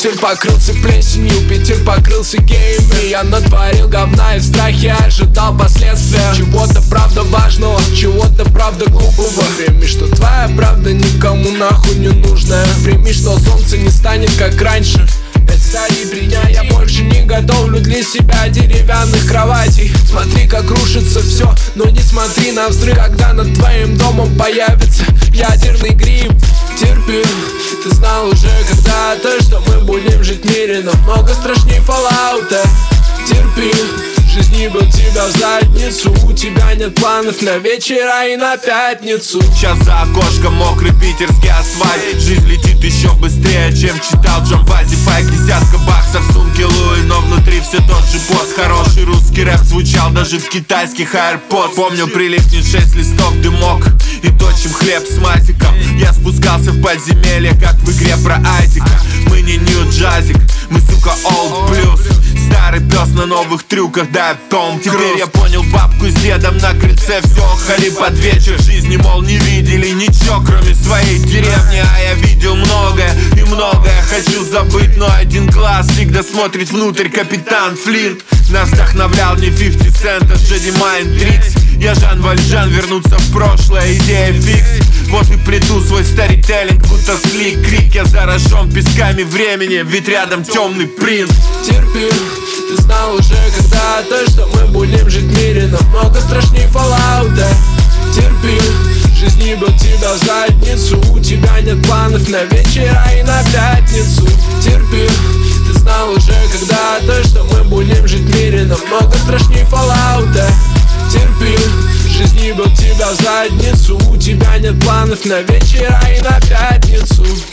Питер покрылся плесенью, Питер покрылся геями. Я натворил говна и в страхе ожидал последствия чего-то правда важного, чего-то правда глупого. Прими, что твоя правда никому нахуй не нужная. Прими, что солнце не станет как раньше. Стали меня, я больше не готовлю для себя деревянных кроватей. Смотри, как рушится все, но не смотри на взрыв, когда над твоим домом появится ядерный грим. Терпи, ты знал уже когда-то, что мы будем жить в мире намного страшнее Fallout. Терпи, жизнь не бил тебя в задницу, у тебя нет планов на вечера и на пятницу. Сейчас за окошком мокрый питерский асфальт. Жизнь летит еще быстрее, чем читал Джамбази Пайк. Десятка баксов в сумке Луи, но внутри все тот же пост. Хороший русский рэп звучал даже в китайских AirPods. Помню, прилипнет 6 листов дымок и точим хлеб с мазиком. Я спускался в подземелье, как в игре про Айзека. Мы не нью-джазик, мы, сука, олд плюс. Старый пес на новых трюках, да, Том Круз. Теперь я понял бабку с дедом на крыльце все охали под вечер. Жизни, мол, не видели ничего, кроме своей деревни. А я видел многое и многое хочу забыть, но один глаз всегда смотрит внутрь. Капитан Флинт нас вдохновлял не 50 Cent, а Джеди Майндрикс. Я Жан Вальжан, вернуться в прошлое, идея фикс. Вот и приду свой старителлинг, будто слик крик. Я заражен песками времени, ведь рядом темный принц. Терпи, ты знал уже когда-то, что мы будем жить в мире намного страшнее Fallout. Терпи, жизнь не бил тебя в задницу, у тебя нет планов на вечера и на пятницу. Терпи, ты знал уже когда-то, что мы будем жить в мире намного страшнее Fallout. Терпи, жизнь не бил тебя в задницу, у тебя нет планов на вечера и на пятницу.